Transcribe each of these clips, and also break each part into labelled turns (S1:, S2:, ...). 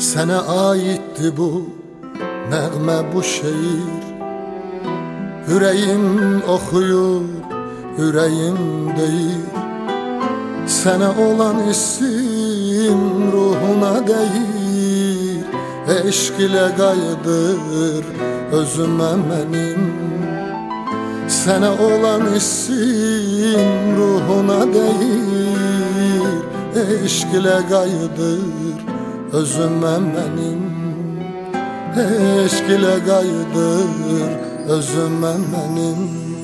S1: Sənə aiddi bu nəğmə, bu şeir. Ürəyim oxuyur, ürəyim deyir. Sənə olan hissim ruhuna deyir. Eşq ilə qayıdır özümə mənim. Sənə olan hissim ruhuna deyir. Eşq ilə qayıdır özümə mənim. Eşq ilə qayıdır özümə mənim.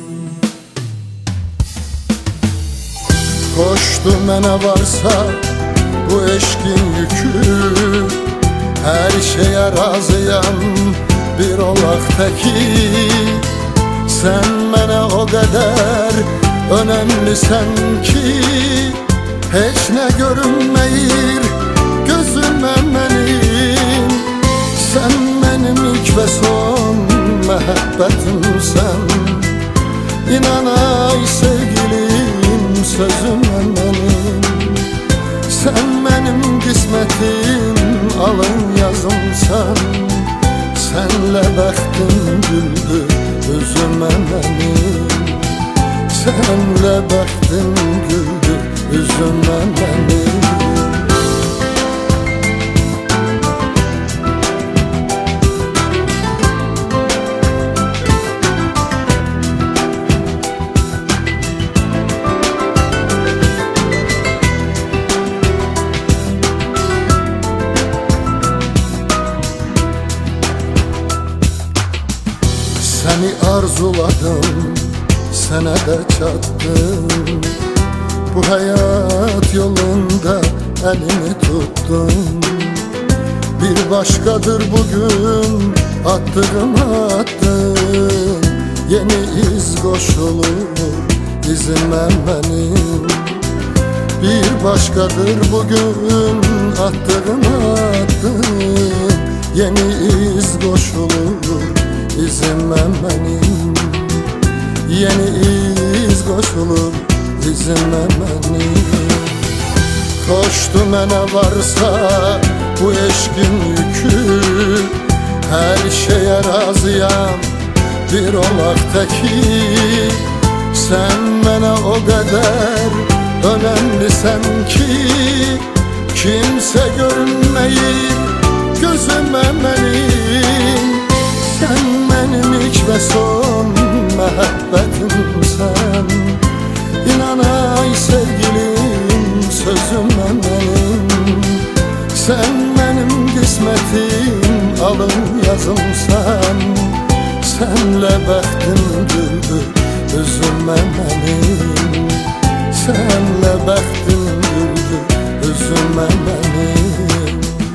S1: Koşdu mənə varsa bu eşqin yükü. Hər şeyə razıyam, bir olaq təki. Sən mənə o qədər önəmlisən ki, heç nə görünməyir gözümə mənim. Sən mənim ilk və son məhəbbətimsən. İnan ay sevgilim, sözümə mənim. Sən mənim qismətim, alın yazımsan. Sənlə bəxtim güldü üzümə mənim. Sənlə bəxtim güldü üzümə mənim. Səni arzuladım, sənə də çatdım. Bu həyat yolunda əlini tutdum. Bir başqadır bugün attığım addım. Yeni iz qoşulur izimə mənim. Bir başqadır bugün attığım addım. Yeni iz qoşulur izimə mənim. Yeni iz qoşulur izimə mənim. Koşdu mənə varsa bu eşqin yükü. Hər şeyə razıyam, bir olaq təki. Sən mənə o qədər önəmlisən ki, kimsə görünməyir gözümə mənim. Sən mənim ilk və son məhəbbətimsən. İnan ay sevgilim, sözümə mənim. Sən mənim qismətim, alın yazımsan. Sənlə bəxtim güldü üzümə mənim. Sənlə bəxtim güldü üzümə mənim.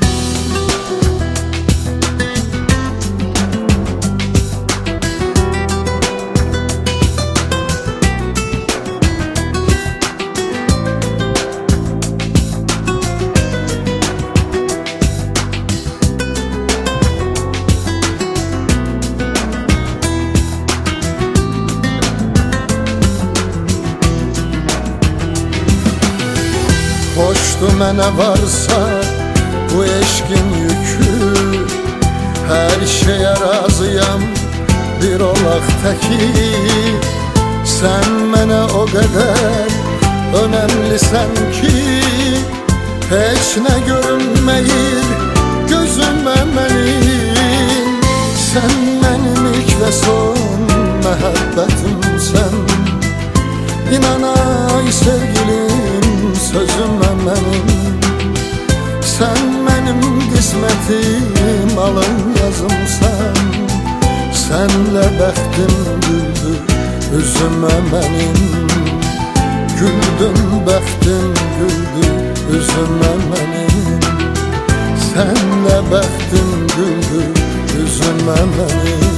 S1: Koşdu mənə varsa bu eşqin yükü. Hər şeyə razıyam, bir olaq təki. Sən mənə o qədər önəmlisən ki, heç nə görünməyir gözümə mənim. Sən mənim ilk və son məhəbbətimsən. İnan ay sevgilim, sözümə mənim. Sən mənim qismətim, alın yazımsan. Sənlə bəxtim güldü üzümə mənim. Güldüm bəxtim güldü üzümə mənim. Sənlə bəxtim güldü üzümə mənim.